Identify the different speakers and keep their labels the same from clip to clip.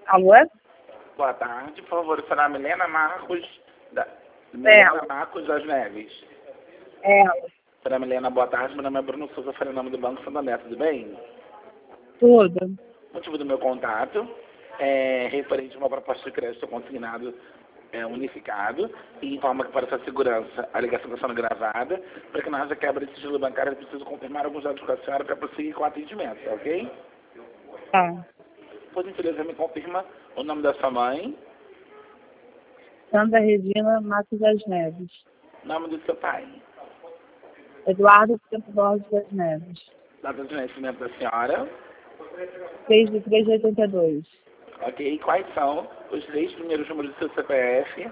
Speaker 1: Alô?
Speaker 2: Boa tarde, por favor, será Milena Marcos,
Speaker 1: Ela.
Speaker 2: Marcos das Neves.
Speaker 1: Ela.
Speaker 2: Será Milena, boa tarde, meu nome é Bruno Souza, falei em nome do Banco Santander, tudo bem?
Speaker 1: Tudo.
Speaker 2: O motivo do meu contato é referente a uma proposta de crédito consignado unificado e informa que para sua segurança a ligação está sendo gravada, para que não haja quebra de sigilo bancário, é preciso confirmar alguns dados com a senhora para prosseguir com o atendimento, tá ok?
Speaker 1: Tá.
Speaker 2: Por gentileza, me confirma o nome da sua mãe,
Speaker 1: Sandra Regina Matos das Neves.
Speaker 2: nome do seu pai,
Speaker 1: Eduardo Santos Borges das Neves.
Speaker 2: data de nascimento da senhora,
Speaker 1: 6 de 3 de 82.
Speaker 2: ok? E quais são os 3 primeiros números do seu CPF?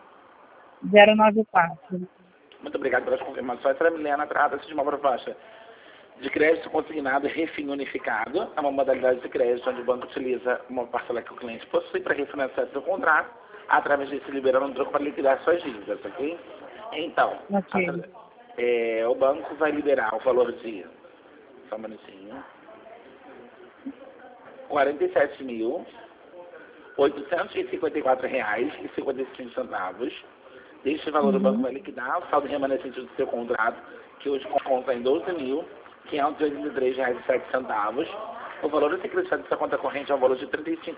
Speaker 1: 094.
Speaker 2: Muito obrigado pelas confirmações. Será Milena, trata-se de uma proposta de crédito consignado e refim unificado. É uma modalidade de crédito onde o banco utiliza uma parcela que o cliente possui para refinanciar seu contrato, através disso liberando um troco para liquidar suas dívidas, ok? Então,
Speaker 1: Ok.
Speaker 2: o banco vai liberar o valor de, só um minutinho, R$ 47.854,55. Deste valor, o banco vai liquidar o saldo remanescente do seu contrato, que hoje conta em R$ 12.583,07. O valor a ser creditado da sua conta corrente é o valor de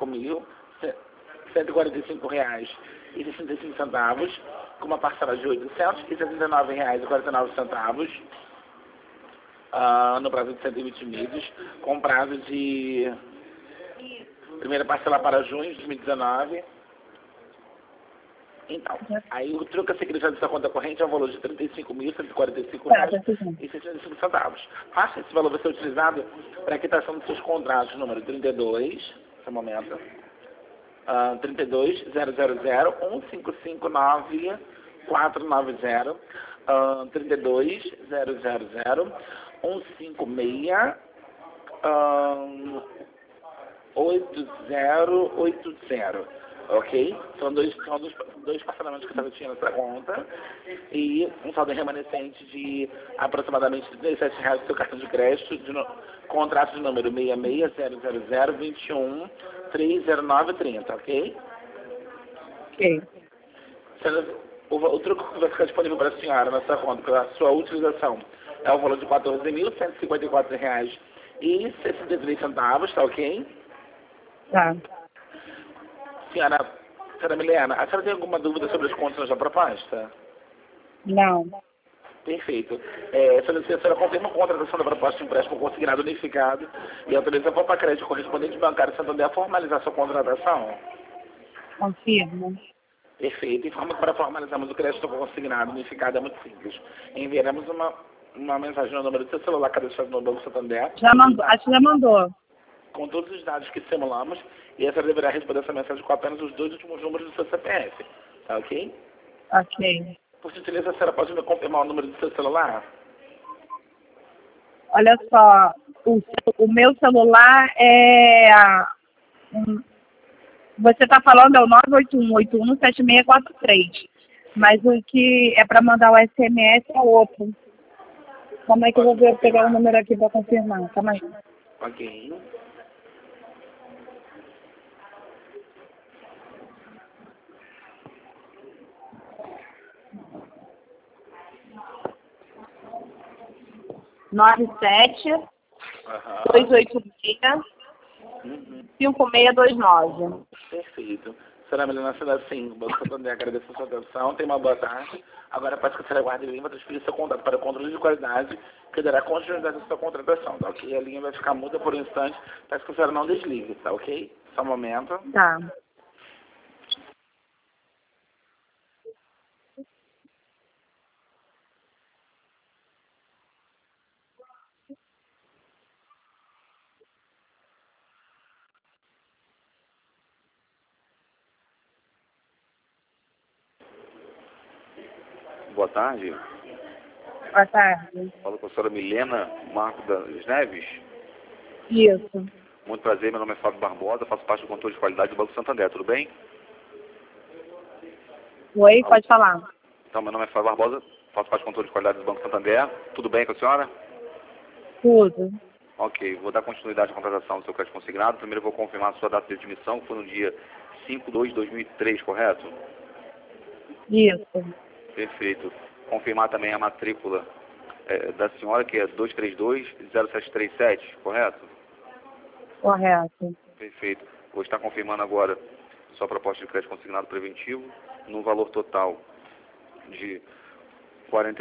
Speaker 2: R$ 35.145,65, com uma parcela de R$ 879,49, no prazo de 120 meses, com prazo de primeira parcela para junho de 2019. Então, aí o troco a ser creditado da sua conta corrente é o valor de R$ 35.145,65. Faça esse valor vai ser utilizado para a quitação dos seus contratos, número 32, nesse momento, 32.000.155.9.490, 32.000.156.8080, ok? São dois parcelamentos que você tinha nessa conta e um saldo remanescente de aproximadamente R$ 37,00 do seu cartão de crédito, contrato de número 66.000.21.30930, ok?
Speaker 1: Ok.
Speaker 2: O truque que vai ficar disponível para a senhora na sua conta, pela sua utilização, é o valor de R$ 14.154,63, tá ok?
Speaker 1: Tá.
Speaker 2: Senhora Milena, a senhora tem alguma dúvida sobre as condições da proposta?
Speaker 1: Não.
Speaker 2: Perfeito. A senhora confirma a contratação da proposta de empréstimo consignado unificado e autoriza a Copa Crédito correspondente bancário Santander a formalizar sua contratação?
Speaker 1: Confirmo.
Speaker 2: Perfeito. Informa que para formalizarmos o crédito consignado unificado é muito simples. Enviaremos uma mensagem no número do seu celular cadastrado no Banco Santander.
Speaker 1: Já mandou. Acho que já mandou.
Speaker 2: Com todos os dados que simulamos, e a senhora deverá responder essa mensagem com apenas os 2 últimos números do seu CPF. Tá ok?
Speaker 1: Ok.
Speaker 2: Por gentileza, a senhora pode me confirmar o número do seu celular?
Speaker 1: Olha só, o meu celular é... Você está falando é o 981817643. Mas o que é para mandar o SMS é outro. Como é que eu vou pegar o número aqui para confirmar? Calma aí.
Speaker 2: Ok.
Speaker 1: Nove sete 286 5629.
Speaker 2: Perfeito. Senhora Milena, sendo assim, o Banco Santander agradece a sua atenção, tenha uma boa tarde. Agora peço que a senhora guarde a linha para transferir seu contato para o controle de qualidade, que dará continuidade à sua contratação, tá ok? A linha vai ficar muda por um instante, peço que a senhora não desligue, tá ok? Só um momento.
Speaker 1: Tá.
Speaker 3: Boa tarde.
Speaker 1: Boa tarde.
Speaker 3: Falo com a senhora Milena Marcos das Neves.
Speaker 1: Isso.
Speaker 3: Muito prazer, meu nome é Fábio Barbosa, faço parte do controle de qualidade do Banco Santander, tudo bem?
Speaker 1: Oi, pode falar.
Speaker 3: Então, meu nome é Fábio Barbosa, faço parte do controle de qualidade do Banco Santander, tudo bem com a senhora?
Speaker 1: Tudo.
Speaker 3: Ok, vou dar continuidade à contratação do seu crédito consignado. Primeiro eu vou confirmar a sua data de admissão, que foi no dia 5/2/2003, correto?
Speaker 1: Isso.
Speaker 3: Perfeito. Confirmar também a matrícula da senhora, que é 2320737, correto?
Speaker 1: Correto.
Speaker 3: Perfeito. Vou estar confirmando agora sua proposta de crédito consignado preventivo no valor total de R$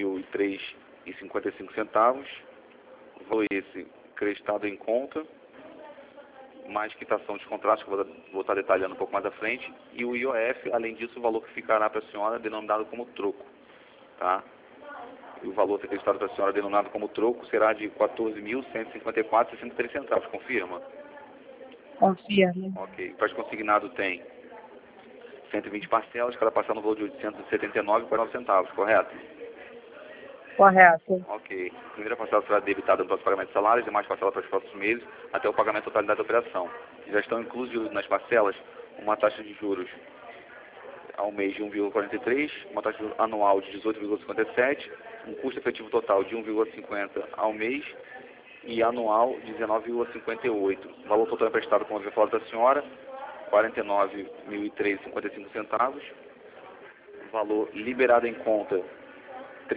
Speaker 3: 49.003,55. Valor esse creditado em conta, mais quitação de contratos, que eu vou estar detalhando um pouco mais à frente, e o IOF, além disso, o valor que ficará para a senhora denominado como troco. Tá? E o valor acreditado para a senhora denominado como troco será de R$ 14.154,63. Confirma?
Speaker 1: Confirmo.
Speaker 3: Ok. O crédito consignado tem 120 parcelas, cada parcela no valor de R$ 879,49, correto?
Speaker 1: Correto.
Speaker 3: Ok. A primeira parcela será debitada no próximo pagamento de salários, demais parcelas para os próximos meses, até o pagamento totalidade da operação. Já estão inclusos nas parcelas uma taxa de juros ao mês de 1,43, uma taxa de juros anual de 18,57, um custo efetivo total de 1,50 ao mês e anual de 19,58. O valor total emprestado, como eu havia falado da senhora, R$ 49.003,55. Valor liberado em conta, R$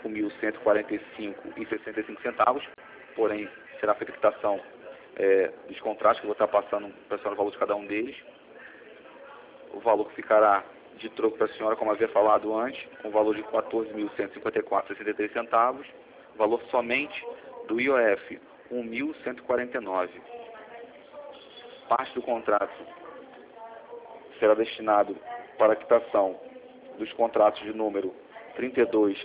Speaker 3: 35.145,65, porém será feita quitação dos contratos, que eu vou estar passando para a senhora o valor de cada um deles. O valor que ficará de troco para a senhora, como havia falado antes, com o valor de R$ 14.154,63, valor somente do IOF, R$ 1.149. Parte do contrato será destinado para a quitação dos contratos de número 32000,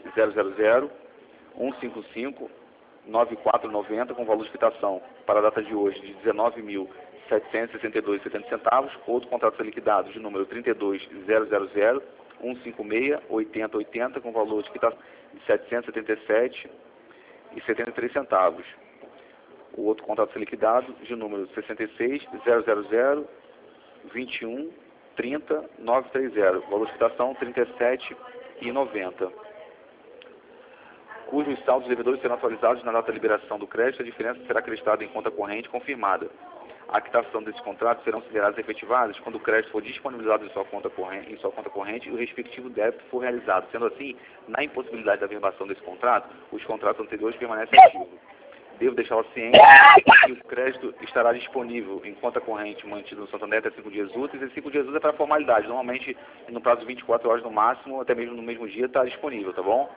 Speaker 3: 155, 9490, com valor de quitação para a data de hoje de R$ 19.762,70. Outro contrato a ser liquidado de número 32000, 156, 8080, com valor de quitação de R$ 777,73. O outro contrato a ser liquidado de número 66, 000, 21 30 930, valor de quitação R$ 37,90. Cujos saldos devedores serão atualizados na data de liberação do crédito, a diferença será acreditada em conta corrente confirmada. A quitação desses contratos serão consideradas efetivadas quando o crédito for disponibilizado em sua conta corrente e o respectivo débito for realizado. Sendo assim, na impossibilidade da averbação desse contrato, os contratos anteriores permanecem ativos. Devo deixá-la ciente que o crédito estará disponível em conta corrente mantido no Santander até 5 dias úteis. E 5 dias úteis é para formalidade. Normalmente, no prazo de 24 horas no máximo, até mesmo no mesmo dia, está disponível, tá bom?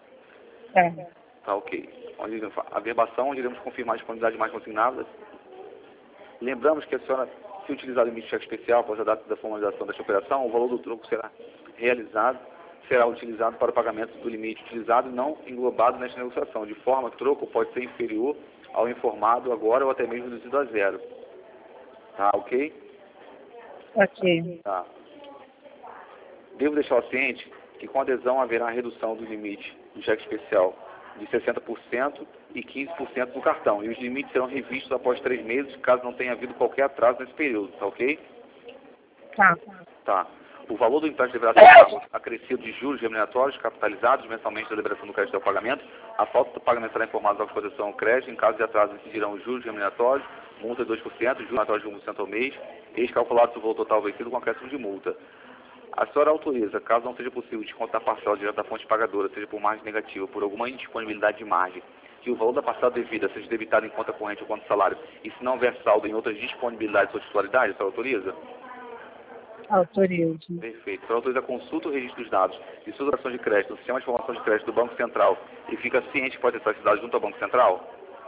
Speaker 3: Tá ok. A verbação, onde iremos confirmar a disponibilidade de mais consignadas. Lembramos que a senhora, se utilizar o limite de cheque especial após a data da formalização desta operação, o valor do troco será utilizado para o pagamento do limite utilizado e não englobado nesta negociação, de forma que o troco pode ser inferior ao informado agora ou até mesmo reduzido a zero. Tá ok?
Speaker 1: Ok.
Speaker 3: Tá. Devo deixar ciente que com adesão haverá a redução do limite do cheque especial de 60% e 15% do cartão. E os limites serão revistos após 3 meses, caso não tenha havido qualquer atraso nesse período. Tá ok?
Speaker 1: Tá.
Speaker 3: Tá. O valor do empréstimo deverá ser acrescido de juros remuneratórios capitalizados mensalmente da liberação do crédito ao pagamento. A falta do pagamento será informada à exposição ao crédito. Em caso de atraso, incidirão os juros remuneratórios, multa de 2%, juros remuneratórios de 1% ao mês, ex-calculado o valor total vencido com acréscimo de multa. A senhora autoriza, caso não seja possível descontar a parcela direto da fonte pagadora, seja por margem negativa, por alguma indisponibilidade de margem, que o valor da parcela devida seja debitado em conta corrente ou conta salário, e se não houver saldo em outras disponibilidades ou titularidade, a senhora autoriza?
Speaker 1: Autorizo.
Speaker 3: Perfeito. A senhora autoriza a consulta ou registro dos dados de suas operações de crédito no sistema de informação de crédito do Banco Central e fica ciente que pode ter esses dados junto ao Banco Central?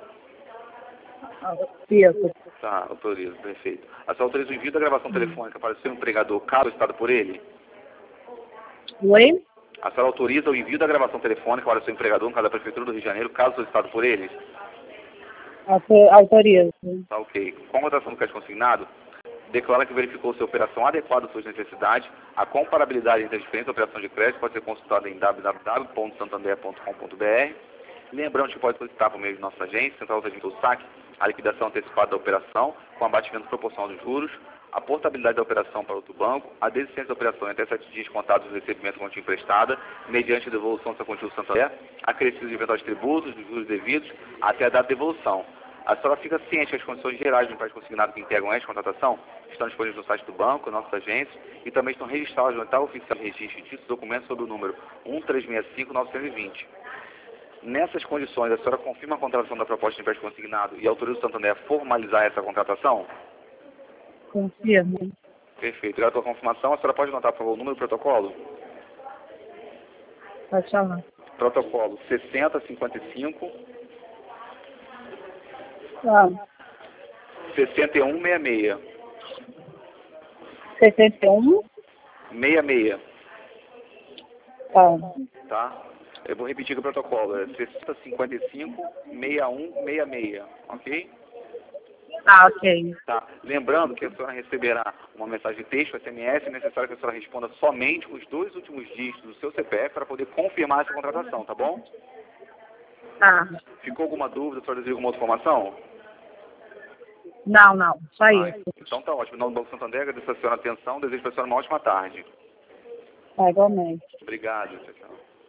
Speaker 1: Isso.
Speaker 3: Tá, autorizo. Perfeito. A senhora autoriza o envio da gravação telefônica para o seu empregador, caso solicitado por ele?
Speaker 1: Oi?
Speaker 3: A senhora autoriza o envio da gravação telefônica para o seu empregador, no caso da Prefeitura do Rio de Janeiro, caso solicitado por ele?
Speaker 1: Autorizo.
Speaker 3: Tá ok. Com a votação do crédito consignado, declara que verificou se a operação adequada às suas necessidades. A comparabilidade entre as diferentes operações de crédito pode ser consultada em www.santander.com.br. Lembrando que pode solicitar por meio de nossa agência, Central de Atendimento ao Saque, a liquidação antecipada da operação, com abatimento proporcional dos juros, a portabilidade da operação para outro banco, a desistência da operação em até 7 dias contados do recebimento da quantia emprestada, mediante a devolução dessa quantia do Santander, acrescido de eventuais tributos, dos juros devidos, até a data de devolução. A senhora fica ciente que as condições gerais do empréstimo consignado que integram esta contratação estão disponíveis no site do banco, nossas agências, e também estão registradas no edital oficial de registro de títulos e documentos sob o número 1365920. Nessas condições, a senhora confirma a contratação da proposta de empréstimo consignado e autoriza o Santander a formalizar essa contratação?
Speaker 1: Confirmo.
Speaker 3: Perfeito. Obrigado pela confirmação. A senhora pode anotar, por favor, o número do protocolo?
Speaker 1: Pode chamar.
Speaker 3: Protocolo 6055
Speaker 1: Ah,
Speaker 3: 6166.
Speaker 1: 61.
Speaker 3: 66,
Speaker 1: Ah,
Speaker 3: tá? Eu vou repetir aqui o protocolo. É 6055-6166, ok?
Speaker 1: ok.
Speaker 3: Tá. Lembrando que a senhora receberá uma mensagem de texto, SMS, é necessário que a senhora responda somente com os 2 últimos dígitos do seu CPF para poder confirmar essa contratação, tá bom?
Speaker 1: Tá.
Speaker 3: Ficou alguma dúvida? A senhora deseja alguma outra informação?
Speaker 1: Não, só
Speaker 3: Ah,
Speaker 1: isso.
Speaker 3: então tá ótimo. Em nome do Banco Santander, agradeço a senhora a atenção, desejo para a senhora uma ótima tarde.
Speaker 1: Tá, igualmente.
Speaker 3: Obrigado, tchau, tchau.